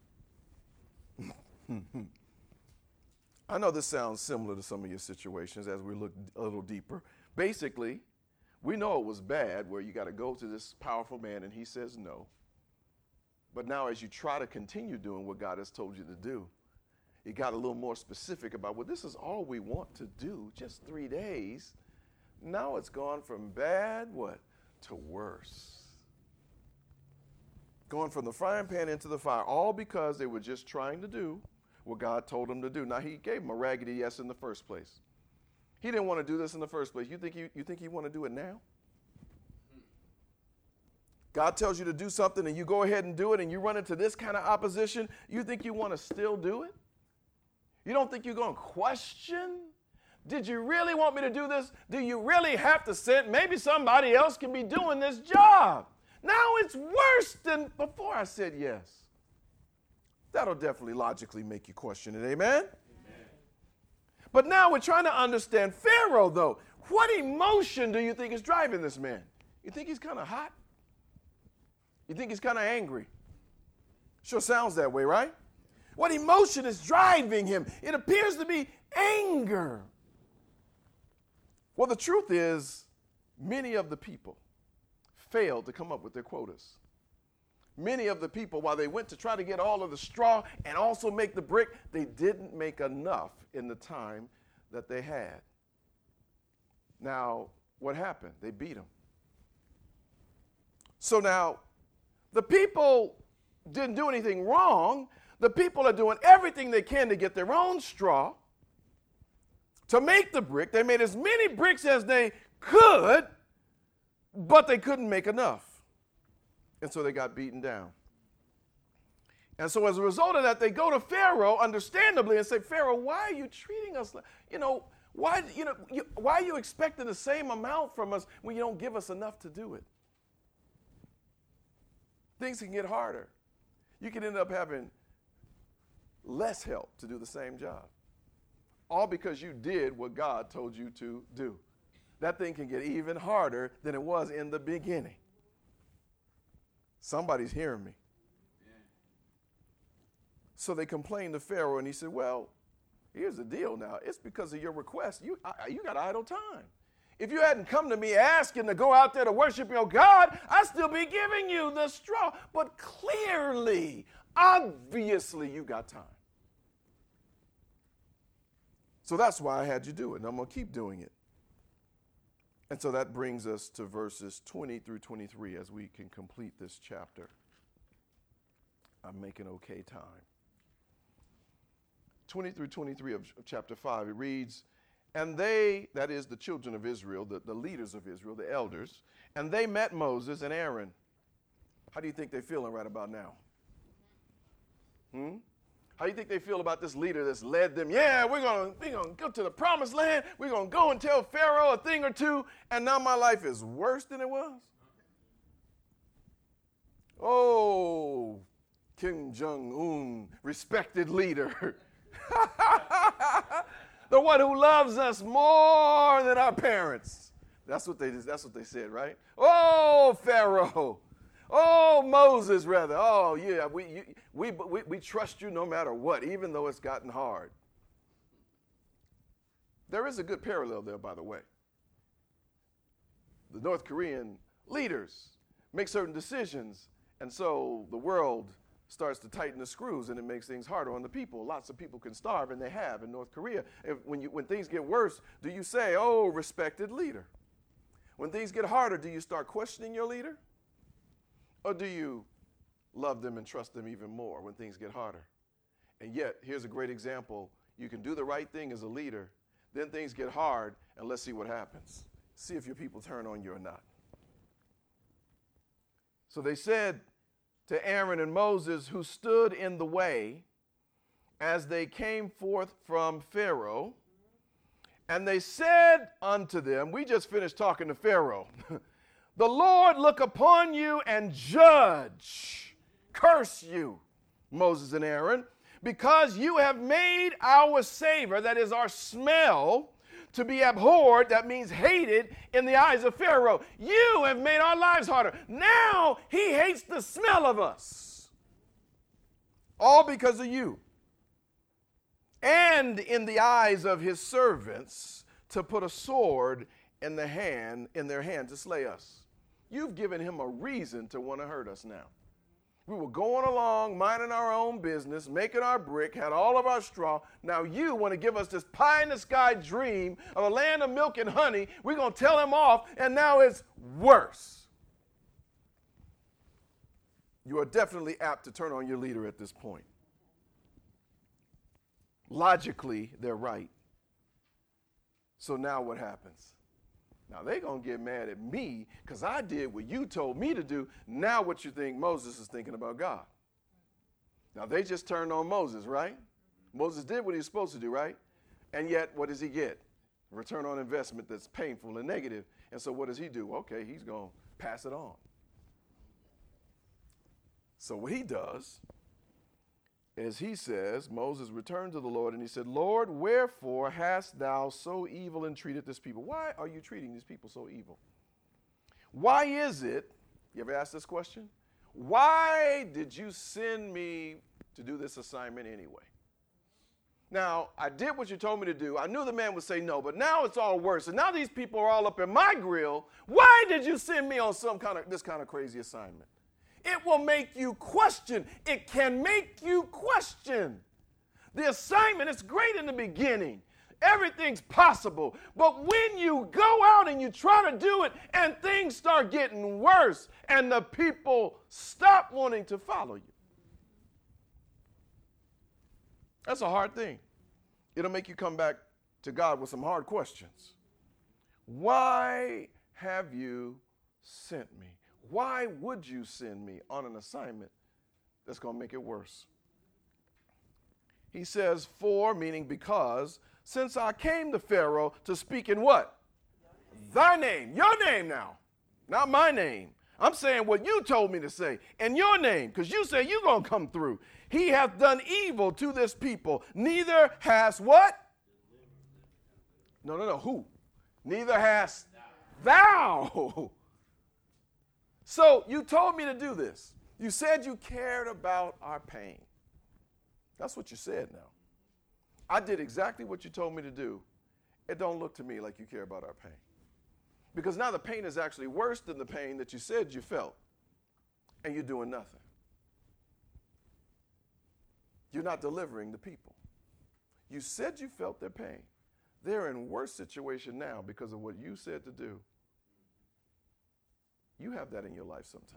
Speaker 1: you. I know this sounds similar to some of your situations as we look a little deeper. Basically, we know it was bad where you got to go to this powerful man and he says no. But now as you try to continue doing what God has told you to do, it got a little more specific about, well, this is all we want to do, just three days. Now it's gone from bad, what, to worse. Going from the frying pan into the fire, all because they were just trying to do what God told them to do. Now, he gave them a raggedy yes in the first place. He didn't want to do this in the first place. You think you, you think he want to do it now? God tells you to do something and you go ahead and do it and you run into this kind of opposition. You think you want to still do it? You don't think you're going to question? Did you really want me to do this? Do you really have to sit? Maybe somebody else can be doing this job. Now it's worse than before I said yes. That'll definitely logically make you question it. Amen? But now we're trying to understand Pharaoh, though. What emotion do you think is driving this man? You think he's kind of hot? You think he's kind of angry? Sure sounds that way, right? What emotion is driving him? It appears to be anger. Well, the truth is, many of the people failed to come up with their quotas. Many of the people, while they went to try to get all of the straw and also make the brick, they didn't make enough in the time that they had. Now, what happened? They beat them. So now, the people didn't do anything wrong. The people are doing everything they can to get their own straw to make the brick. They made as many bricks as they could, but they couldn't make enough. And so they got beaten down. And so as a result of that, they go to Pharaoh, understandably, and say, Pharaoh, why are you treating us like, you know, why, you know, you, why are you expecting the same amount from us when you don't give us enough to do it? Things can get harder. You can end up having less help to do the same job. All because you did what God told you to do. That thing can get even harder than it was in the beginning. Somebody's hearing me. So they complained to Pharaoh, and he said, well, here's the deal now. It's because of your request. You, I, you got idle time. If you hadn't come to me asking to go out there to worship your God, I'd still be giving you the straw. But clearly, obviously, you got time. So that's why I had you do it, and I'm going to keep doing it. And so that brings us to verses twenty through twenty-three as we can complete this chapter. I'm making okay time. twenty through twenty-three of chapter five, it reads, and they, that is the children of Israel, the, the leaders of Israel, the elders, and they met Moses and Aaron. How do you think they're feeling right about now? Hmm? How do you think they feel about this leader that's led them? Yeah, we're going we're gonna go to the promised land. We're going to go and tell Pharaoh a thing or two, and now my life is worse than it was? Oh, Kim Jong-un, respected leader. The one who loves us more than our parents. That's what they that's what they said, right? Oh, Pharaoh. Oh, Moses, rather. Oh, yeah, we, you, we, we, we trust you no matter what, even though it's gotten hard. There is a good parallel there, by the way. The North Korean leaders make certain decisions, and so the world starts to tighten the screws, and it makes things harder on the people. Lots of people can starve, and they have in North Korea. If, when, you, when things get worse, do you say, oh, respected leader? When things get harder, do you start questioning your leader? Or do you love them and trust them even more when things get harder? And yet, here's a great example. You can do the right thing as a leader, then things get hard, and let's see what happens. See if your people turn on you or not. So they said to Aaron and Moses, who stood in the way as they came forth from Pharaoh, and they said unto them, we just finished talking to Pharaoh, the Lord look upon you and judge, curse you, Moses and Aaron, because you have made our savor, that is our smell, to be abhorred, that means hated, in the eyes of Pharaoh. You have made our lives harder. Now he hates the smell of us. All because of you. And in the eyes of his servants, to put a sword in the hand, in their hand to slay us. You've given him a reason to want to hurt us now. We were going along, minding our own business, making our brick, had all of our straw. Now you want to give us this pie-in-the-sky dream of a land of milk and honey. We're going to tell him off, and now it's worse. You are definitely apt to turn on your leader at this point. Logically, they're right. So now what happens? Now they're going to get mad at me because I did what you told me to do. Now what you think Moses is thinking about God? Now they just turned on Moses, right? Moses did what he was supposed to do, right? And yet what does he get? A return on investment that's painful and negative. And so what does he do? Okay, he's going to pass it on. So what he does is he says, Moses returned to the Lord and he said, Lord, wherefore hast thou so evil entreated this people? Why are you treating these people so evil? Why is it, you ever asked this question? Why did you send me to do this assignment anyway? Now, I did what you told me to do. I knew the man would say no, but now it's all worse. And now these people are all up in my grill. Why did you send me on some kind of this kind of crazy assignment? It will make you question. It can make you question. The assignment is great in the beginning. Everything's possible. But when you go out and you try to do it and things start getting worse and the people stop wanting to follow you. That's a hard thing. It'll make you come back to God with some hard questions. Why have you sent me? Why would you send me on an assignment that's going to make it worse? He says, for, meaning because, since I came to Pharaoh to speak in what? Thy name. Your name now. Not my name. I'm saying what you told me to say. In your name. Because you say you're going to come through. He hath done evil to this people. Neither has what? No, no, no. Who? Neither has thou. thou. So you told me to do this. You said you cared about our pain. That's what you said now. I did exactly what you told me to do. It don't look to me like you care about our pain. Because now the pain is actually worse than the pain that you said you felt. And you're doing nothing. You're not delivering the people. You said you felt their pain. They're in worse situation now because of what you said to do. You have that in your life sometime.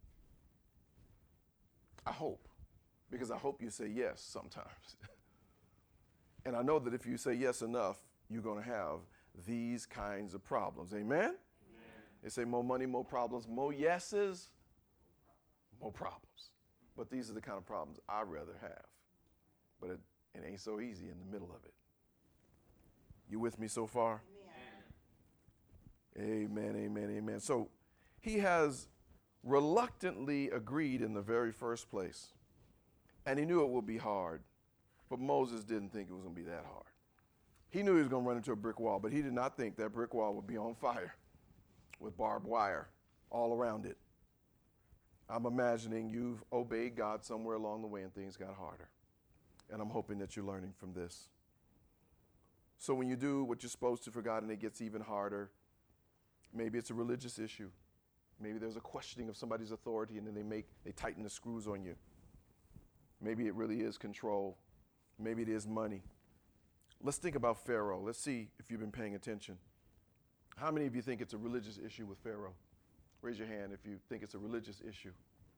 Speaker 1: I hope. Because I hope you say yes sometimes. And I know that if you say yes enough, you're going to have these kinds of problems. Amen? Amen? They say more money, more problems, more yeses, more problems. But these are the kind of problems I'd rather have. but it, it ain't so easy in the middle of it. You with me so far? Amen. Amen, amen, amen. So he has reluctantly agreed in the very first place. And he knew it would be hard. But Moses didn't think it was going to be that hard. He knew he was going to run into a brick wall, but he did not think that brick wall would be on fire with barbed wire all around it. I'm imagining you've obeyed God somewhere along the way and things got harder. And I'm hoping that you're learning from this. So when you do what you're supposed to for God and it gets even harder, maybe it's a religious issue. Maybe there's a questioning of somebody's authority and then they make, they tighten the screws on you. Maybe it really is control. Maybe it is money. Let's think about Pharaoh. Let's see if you've been paying attention. How many of you think it's a religious issue with Pharaoh? Raise your hand if you think it's a religious issue.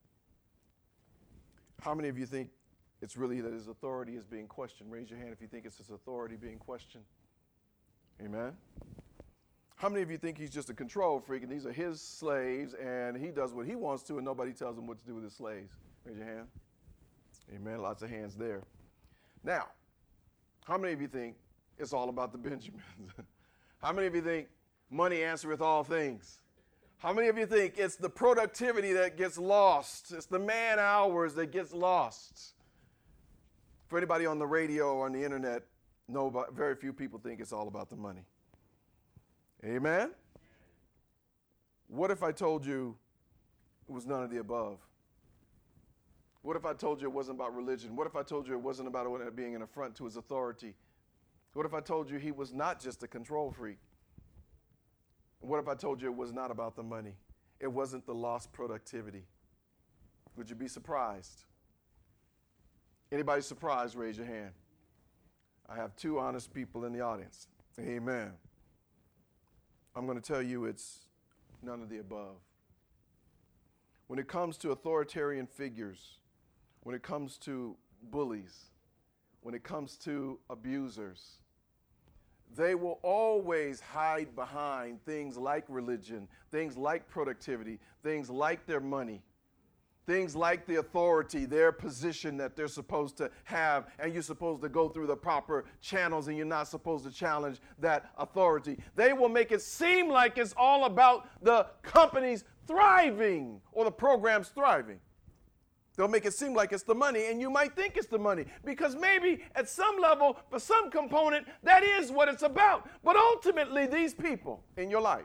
Speaker 1: How many of you think it's really that his authority is being questioned? Raise your hand if you think it's his authority being questioned. Amen. How many of you think he's just a control freak and these are his slaves and he does what he wants to and nobody tells him what to do with his slaves? Raise your hand. Amen. Lots of hands there. Now, how many of you think it's all about the Benjamins? How many of you think money answereth all things? How many of you think it's the productivity that gets lost? It's the man hours that gets lost. For anybody on the radio or on the internet, no, very few people think it's all about the money. Amen? What if I told you it was none of the above? What if I told you it wasn't about religion? What if I told you it wasn't about being an affront to his authority? What if I told you he was not just a control freak? What if I told you it was not about the money? It wasn't the lost productivity. Would you be surprised? Anybody surprised? Raise your hand. I have two honest people in the audience. Amen. I'm going to tell you it's none of the above. When it comes to authoritarian figures, when it comes to bullies, when it comes to abusers, they will always hide behind things like religion, things like productivity, things like their money, things like the authority, their position that they're supposed to have, and you're supposed to go through the proper channels and you're not supposed to challenge that authority. They will make it seem like it's all about the companies thriving or the programs thriving. They'll make it seem like it's the money, and you might think it's the money because maybe at some level, for some component, that is what it's about. But ultimately, these people in your life,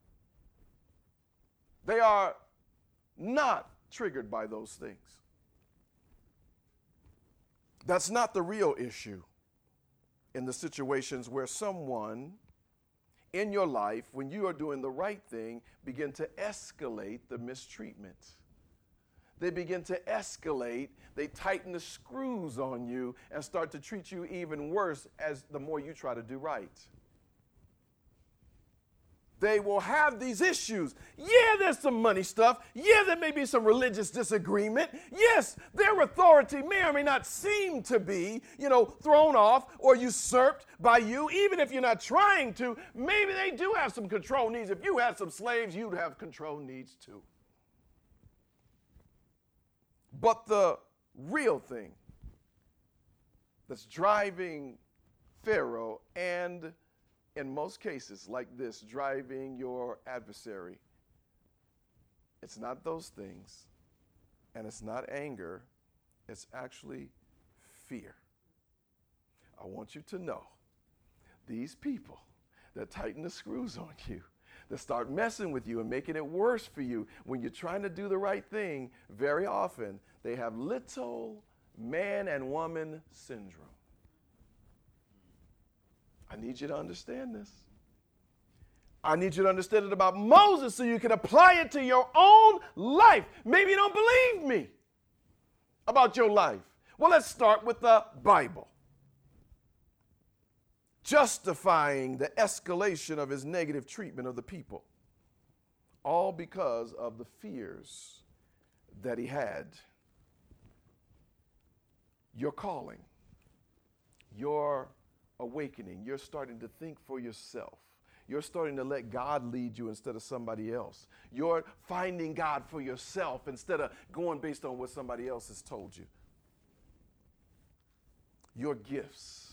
Speaker 1: they are not triggered by those things. That's not the real issue in the situations where someone in your life, when you are doing the right thing, begin to escalate the mistreatment. They begin to escalate, they tighten the screws on you and start to treat you even worse as the more you try to do right. They will have these issues. Yeah, there's some money stuff. Yeah, there may be some religious disagreement. Yes, their authority may or may not seem to be, you know, thrown off or usurped by you, even if you're not trying to. Maybe they do have some control needs. If you had some slaves, you'd have control needs too. But the real thing that's driving Pharaoh and, in most cases like this, driving your adversary, it's not those things, and it's not anger, it's actually fear. I want you to know, these people that tighten the screws on you, that start messing with you and making it worse for you when you're trying to do the right thing, very often they have little man and woman syndrome. I need you to understand this. I need you to understand it about Moses so you can apply it to your own life. Maybe you don't believe me about your life. Well, let's start with the Bible. Justifying the escalation of his negative treatment of the people, all because of the fears that he had. Your calling, your awakening, you're starting to think for yourself. You're starting to let God lead you instead of somebody else. You're finding God for yourself instead of going based on what somebody else has told you. your gifts.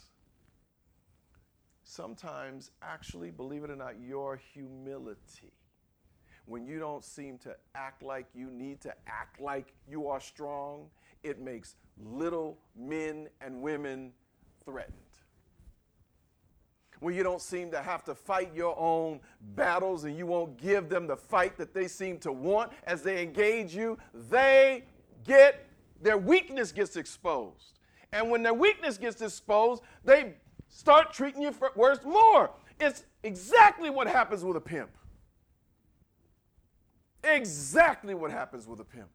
Speaker 1: Sometimes, actually, believe it or not, your humility. When you don't seem to act like you need to act like you are strong, it makes little men and women threatened. When you don't seem to have to fight your own battles and you won't give them the fight that they seem to want as they engage you, they get, their weakness gets exposed. And when their weakness gets exposed, they start treating you worse more. It's exactly what happens with a pimp. Exactly what happens with a pimp.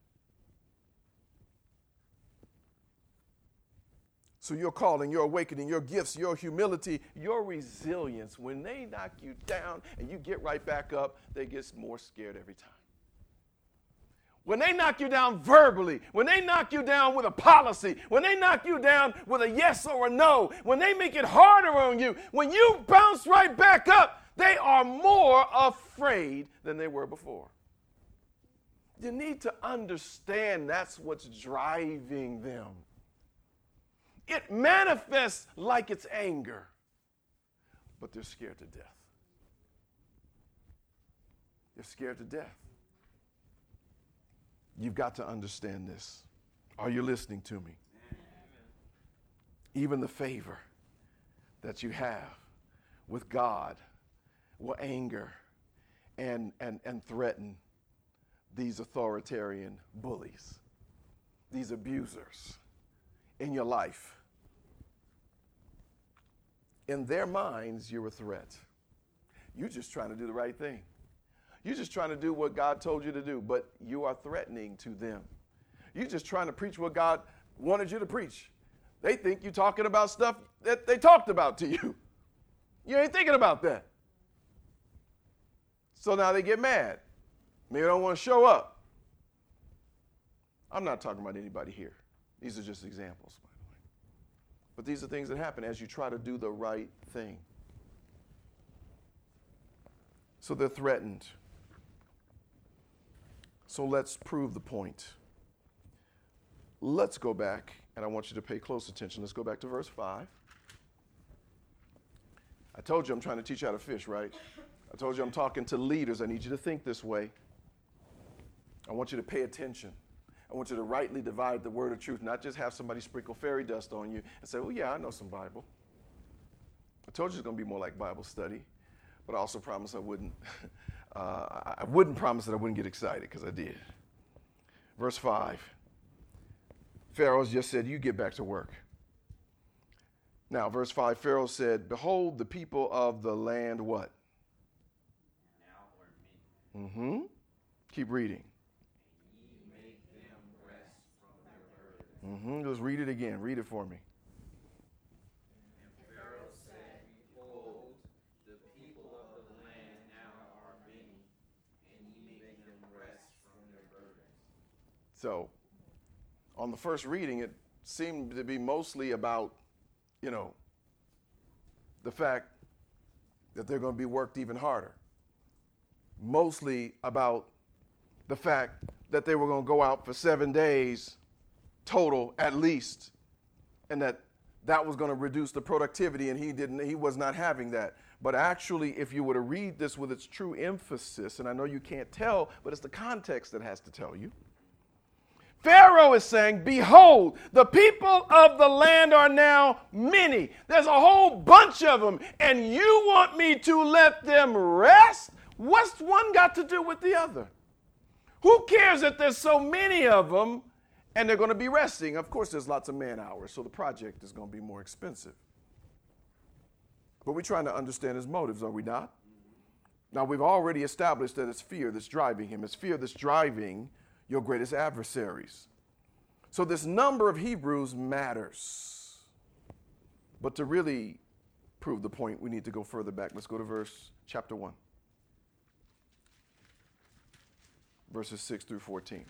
Speaker 1: So your calling, your awakening, your gifts, your humility, your resilience, when they knock you down and you get right back up, they get more scared every time. When they knock you down verbally, when they knock you down with a policy, when they knock you down with a yes or a no, when they make it harder on you, when you bounce right back up, they are more afraid than they were before. You need to understand that's what's driving them. It manifests like it's anger, but they're scared to death. They're scared to death. You've got to understand this. Are you listening to me? Even the favor that you have with God will anger and, and, and threaten these authoritarian bullies, these abusers in your life. In their minds, you're a threat. You're just trying to do the right thing. You're just trying to do what God told you to do, but you are threatening to them. You're just trying to preach what God wanted you to preach. They think you're talking about stuff that they talked about to you. You ain't thinking about that. So now they get mad. Maybe they don't want to show up. I'm not talking about anybody here. These are just examples, by the way. But these are things that happen as you try to do the right thing. So they're threatened. So let's prove the point. Let's go back, and I want you to pay close attention. Let's go back to verse five. I told you I'm trying to teach you how to fish, right? I told you I'm talking to leaders. I need you to think this way. I want you to pay attention. I want you to rightly divide the word of truth, not just have somebody sprinkle fairy dust on you and say, well, yeah, I know some Bible. I told you it's going to be more like Bible study, but I also promised I wouldn't. Uh, I wouldn't promise that I wouldn't get excited, because I did. Verse five. Pharaoh just said, you get back to work. Now, verse five, Pharaoh said, behold, the people of the land what? Now or me. Mm-hmm. Keep reading. Mm-hmm. Just read it again. Read it for me. And Pharaoh said, behold, the people of the land now are many, and ye make them rest from their burdens. So, on the first reading, it seemed to be mostly about, you know, the fact that they're going to be worked even harder. Mostly about the fact that they were going to go out for seven days total at least, and that that was going to reduce the productivity, and he didn't he was not having that. But actually, if you were to read this with its true emphasis, and I know you can't tell, but it's the context that has to tell you, Pharaoh is saying, behold, the people of the land are now many. There's a whole bunch of them, and you want me to let them rest? What's one got to do with the other? Who cares that there's so many of them and they're going to be resting? Of course, there's lots of man hours, so the project is going to be more expensive. But we're trying to understand his motives, are we not? Now, we've already established that it's fear that's driving him. It's fear that's driving your greatest adversaries. So this number of Hebrews matters. But to really prove the point, we need to go further back. Let's go to verse chapter one. Verses six through fourteen.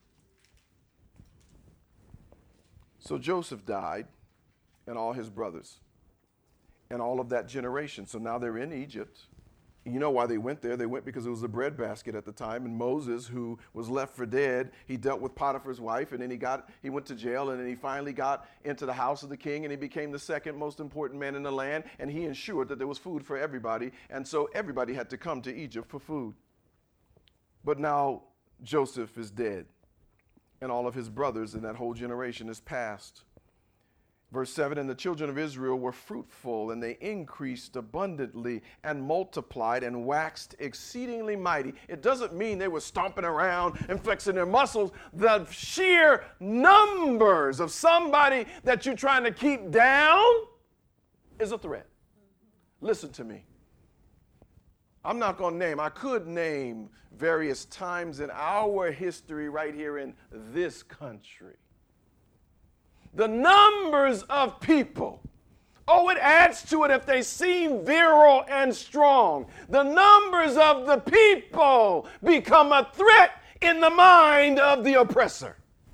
Speaker 1: So Joseph died, and all his brothers, and all of that generation. So now they're in Egypt. You know why they went there? They went because it was a breadbasket at the time. And Moses, who was left for dead, he dealt with Potiphar's wife, and then he got he went to jail, and then he finally got into the house of the king, and he became the second most important man in the land, and he ensured that there was food for everybody. And so everybody had to come to Egypt for food. But now Joseph is dead, and all of his brothers and that whole generation is past. Verse seven, and the children of Israel were fruitful, and they increased abundantly and multiplied and waxed exceedingly mighty. It doesn't mean they were stomping around and flexing their muscles. The sheer numbers of somebody that you're trying to keep down is a threat. Listen to me. I'm not going to name. I could name various times in our history right here in this country. The numbers of people, oh, it adds to it if they seem virile and strong. The numbers of the people become a threat in the mind of the oppressor.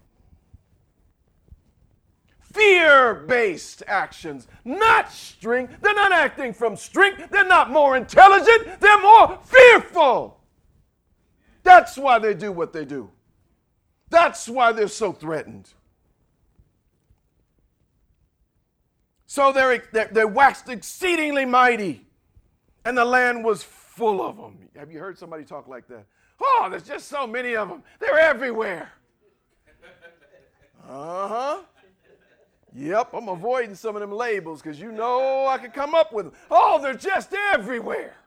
Speaker 1: Fear-based actions, not strength. They're not acting from strength. They're not more intelligent. They're more fearful. That's why they do what they do. That's why they're so threatened. So they they waxed exceedingly mighty, and the land was full of them. Have you heard somebody talk like that? Oh, there's just so many of them. They're everywhere. Uh-huh. Yep, I'm avoiding some of them labels because you know I could come up with them. Oh, they're just everywhere.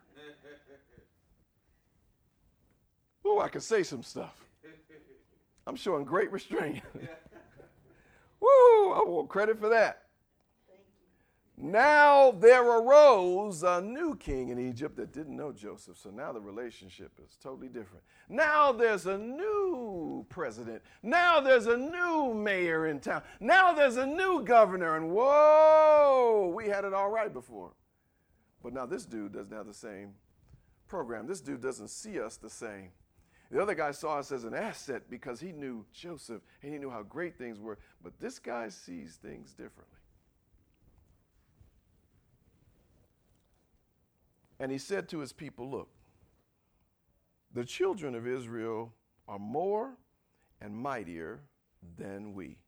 Speaker 1: Oh, I could say some stuff. I'm showing great restraint. Woo, I want credit for that. Now there arose a new king in Egypt that didn't know Joseph, so now the relationship is totally different. Now there's a new president. Now there's a new mayor in town. Now there's a new governor, and whoa, we had it all right before. But now this dude doesn't have the same program. This dude doesn't see us the same. The other guy saw us as an asset because he knew Joseph and he knew how great things were, but this guy sees things differently. And he said to his people, look, the children of Israel are more and mightier than we.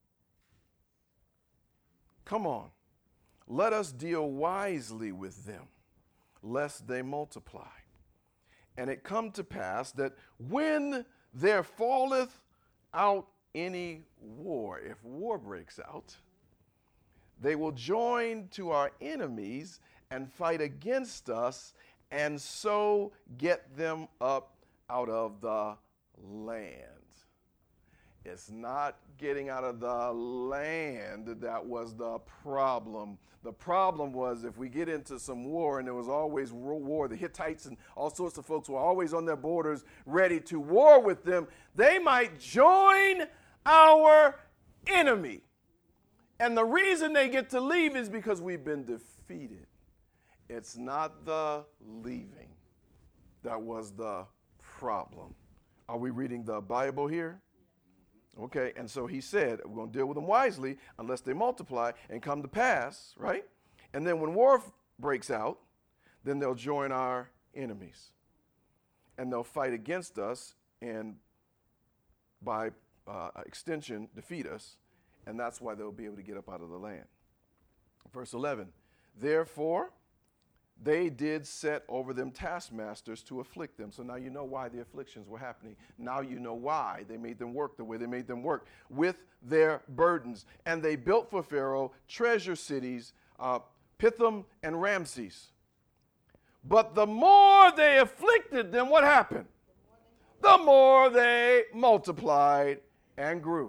Speaker 1: Come on, let us deal wisely with them, lest they multiply. And it come to pass that when there falleth out any war, if war breaks out, they will join to our enemies and fight against us, and so get them up out of the land. It's not getting out of the land that was the problem. The problem was if we get into some war, and there was always war, the Hittites and all sorts of folks were always on their borders ready to war with them, they might join our enemy. And the reason they get to leave is because we've been defeated. It's not the leaving that was the problem. Are we reading the Bible here? Okay, and so he said, we're going to deal with them wisely unless they multiply and come to pass, right? And then when war f- breaks out, then they'll join our enemies. And they'll fight against us and by uh, extension defeat us. And that's why they'll be able to get up out of the land. Verse eleven, therefore, they did set over them taskmasters to afflict them. So now you know why the afflictions were happening. Now you know why they made them work the way they made them work, with their burdens. And they built for Pharaoh treasure cities, uh, Pithom and Ramses. But the more they afflicted them, what happened? The more they multiplied and grew.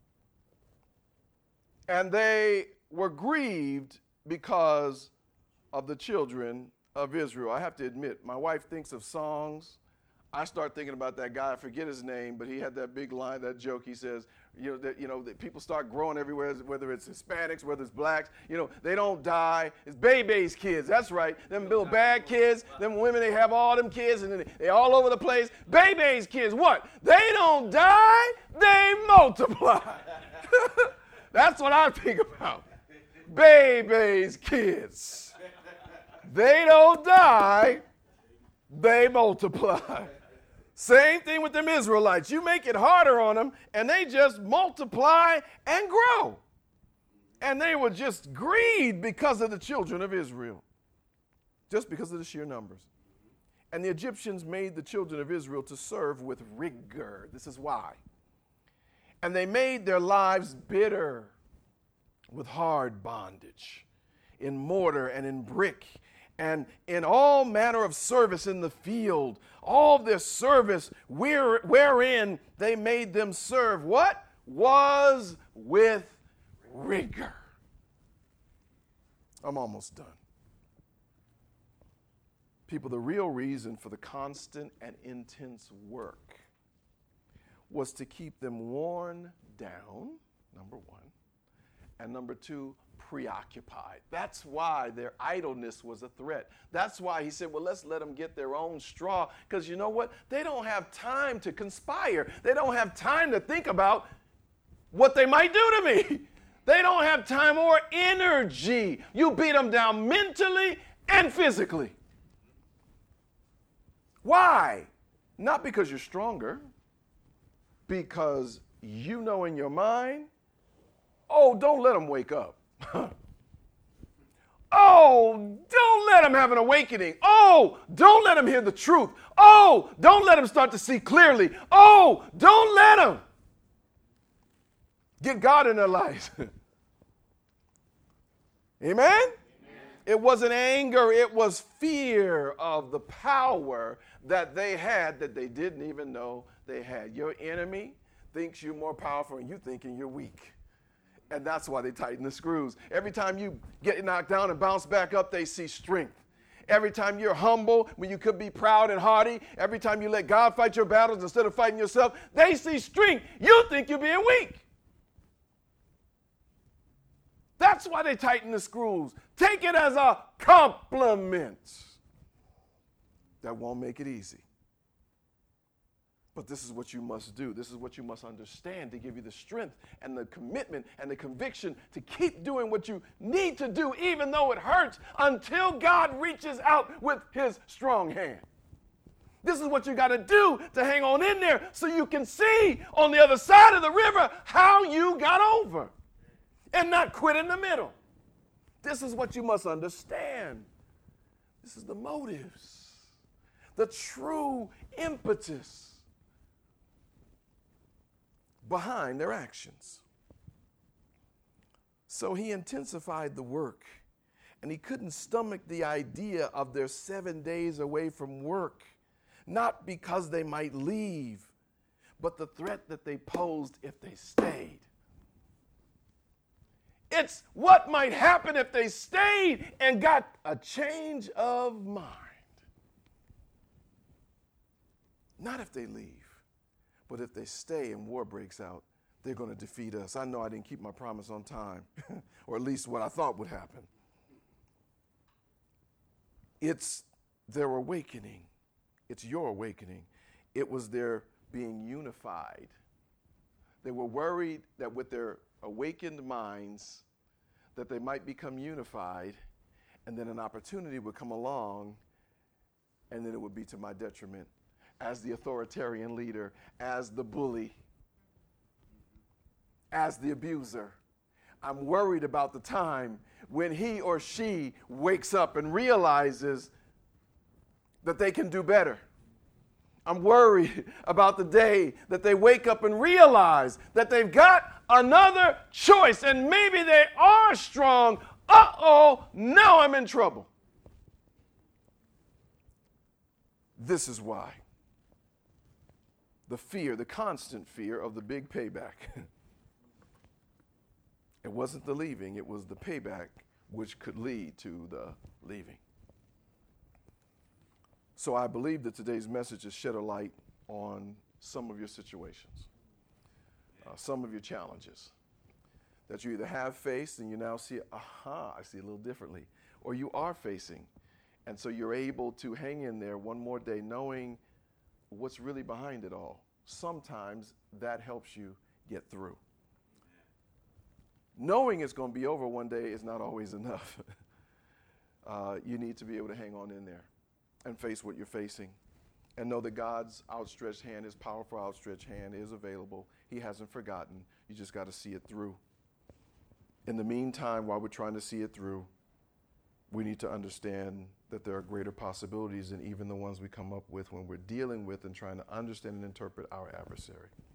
Speaker 1: And they were grieved because of the children of Israel. I have to admit, my wife thinks of songs. I start thinking about that guy, I forget his name, but he had that big line, that joke. He says, you know, that, you know, that people start growing everywhere, whether it's Hispanics, whether it's blacks, you know, they don't die. It's Bebe's kids, that's right. Them little bad kids, them women, they have all them kids, and then they all over the place. Bebe's kids, what? They don't die, they multiply. That's what I think about. Bebe's kids. They don't die, they multiply. Same thing with them Israelites. You make it harder on them, and they just multiply and grow. And they were just greed because of the children of Israel, just because of the sheer numbers. And the Egyptians made the children of Israel to serve with rigor. This is why. And they made their lives bitter with hard bondage, in mortar and in brick, and in all manner of service in the field. All their service where, wherein they made them serve what? Was with rigor. I'm almost done. People, the real reason for the constant and intense work was to keep them worn down, number one, and number two, preoccupied. That's why their idleness was a threat. That's why he said, well, let's let them get their own straw, because you know what? They don't have time to conspire. They don't have time to think about what they might do to me. They don't have time or energy. You beat them down mentally and physically. Why? Not because you're stronger, because you know in your mind, oh, don't let them wake up. Oh, don't let them have an awakening. Oh, don't let them hear the truth. Oh, don't let them start to see clearly. Oh, don't let them get God in their lives. Amen? Amen? It wasn't anger, it was fear of the power that they had that they didn't even know they had. Your enemy thinks you're more powerful and you thinking you're weak. And that's why they tighten the screws. Every time you get knocked down and bounce back up, they see strength. Every time you're humble, when you could be proud and haughty, every time you let God fight your battles instead of fighting yourself, they see strength. You think you're being weak. That's why they tighten the screws. Take it as a compliment. That won't make it easy. But this is what you must do. This is what you must understand to give you the strength and the commitment and the conviction to keep doing what you need to do, even though it hurts, until God reaches out with his strong hand. This is what you got to do to hang on in there so you can see on the other side of the river how you got over and not quit in the middle. This is what you must understand. This is the motives, the true impetus behind their actions. So he intensified the work, and he couldn't stomach the idea of their seven days away from work, not because they might leave, but the threat that they posed if they stayed. It's what might happen if they stayed and got a change of mind. Not if they leave. But if they stay and war breaks out, they're going to defeat us. I know I didn't keep my promise on time, or at least what I thought would happen. It's their awakening. It's your awakening. It was their being unified. They were worried that with their awakened minds, that they might become unified, and then an opportunity would come along, and then it would be to my detriment. As the authoritarian leader, as the bully, as the abuser. I'm worried about the time when he or she wakes up and realizes that they can do better. I'm worried about the day that they wake up and realize that they've got another choice and maybe they are strong. Uh-oh, now I'm in trouble. This is why. The fear, the constant fear of the big payback. It wasn't the leaving, it was the payback which could lead to the leaving. So I believe that today's message has shed a light on some of your situations, uh, some of your challenges that you either have faced and you now see, aha, I see a little differently, or you are facing. And so you're able to hang in there one more day knowing what's really behind it all. Sometimes that helps you get through. Knowing it's going to be over one day is not always enough. uh, you need to be able to hang on in there. and face what you're facing. And know that God's outstretched hand, his powerful outstretched hand is available. He hasn't forgotten. You just got to see it through. In the meantime, while we're trying to see it through, we need to understand that there are greater possibilities than even the ones we come up with when we're dealing with and trying to understand and interpret our adversary.